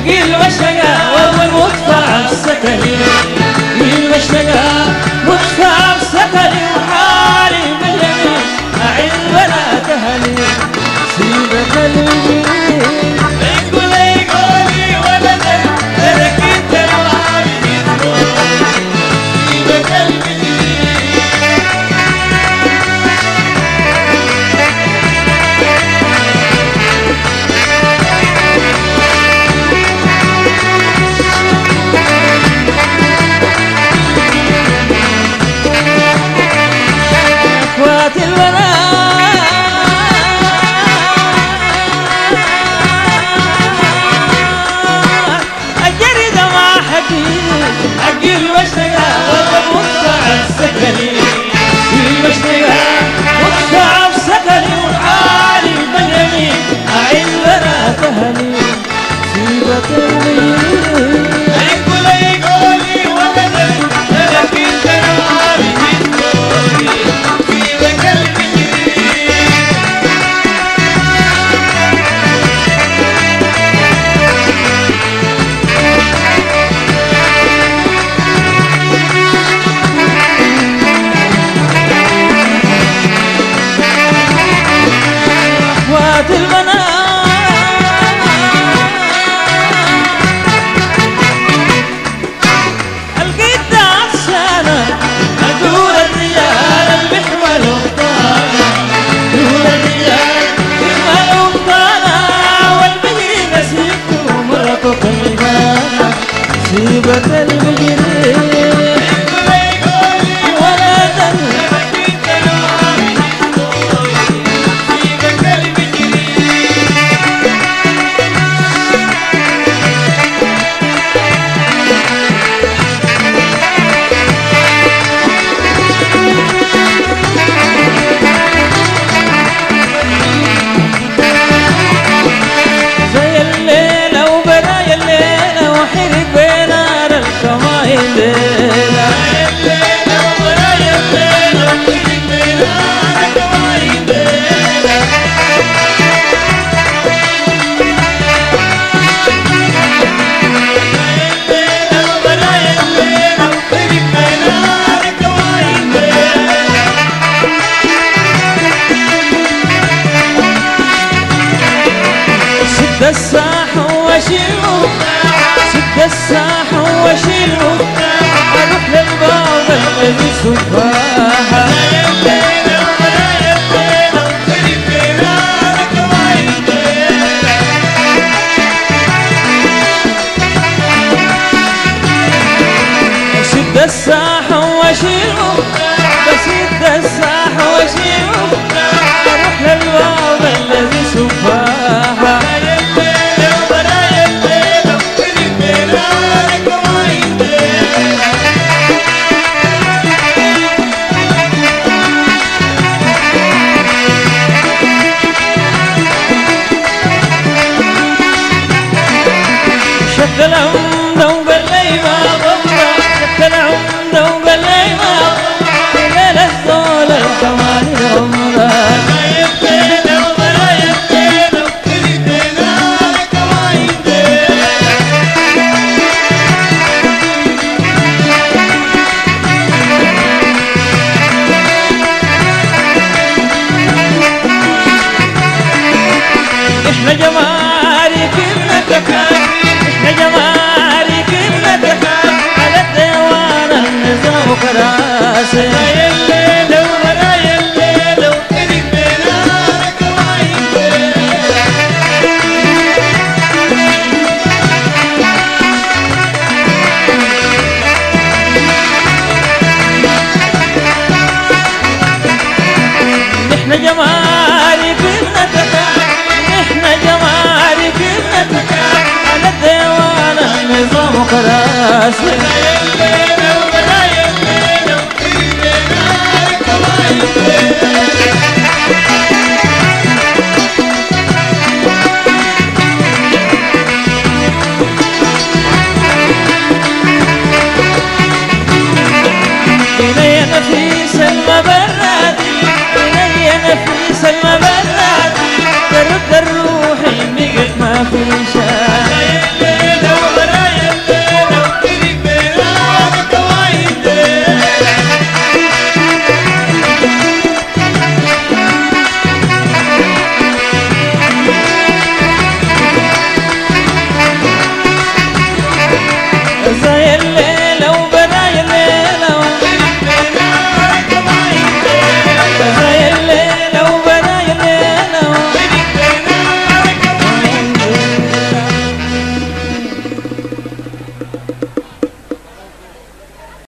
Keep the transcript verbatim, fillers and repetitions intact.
أقيل مشتقة والله مدفع بسكني أقيل مشتقة مدفع بسكني وحالي باليمين أعين بنات أهلي سيبك المجرمين يقول يقولي ولدك لك انت الوالدين سيبك المجرمين اخوات البنات الجريدة ما حكيت أقيل مشتقة والله مدفع بسكني أقيل مشتقة مدفع بسكني وحالي باليمين أعين بنات أهلي سيبك المجرمين يقول يقولي ولدك لك انت الوالدين سيبك المجرمين اخوات البنات القيت عطشانة أقول الرجال المحمل وطالع أقول الرجال محمل وطالع والمجري نسيبته مرته كالمجانة سيبك المجرمين زي الليلة وبدايا الليلة وحرق بين نار الكماين ليلة الليلة وبدايا الليلة وحرق بين نار الكماين ليلة الليلة وبدايا الليلة وحرق بين نار الكماين ليلة سد الساحة واشيله سد الساحة واشيله اروح للباب الذي سفاحة الليلة وبدايا الليلة وحرق بين نار الكماين ليلة سد الساحة واشيله